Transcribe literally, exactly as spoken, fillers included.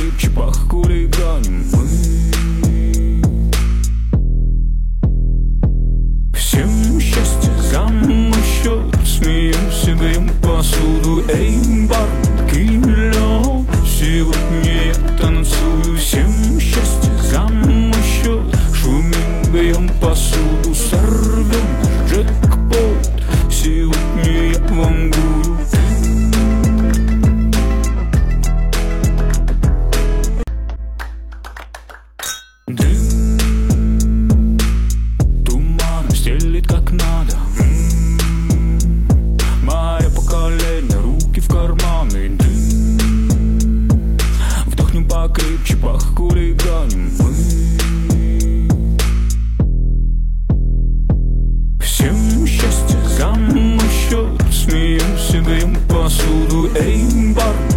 покрепче похулиганим мы. Всем счастье за мой счет, смеемся, греем посуду. Эй, бармен, кинь лёд, сегодня я танцую. Всем счастье за мой счет, шумим, греем посуду. Сорвем наш джекпот, сегодня я вангую. Дым, туман стелит как надо. М-м-м. Мое поколение, руки в карманы. Дым, вдохнем покрепче, похулиганим мы. Всем счастье за мой счет, смеемся, греем посуду. Эй, бармен,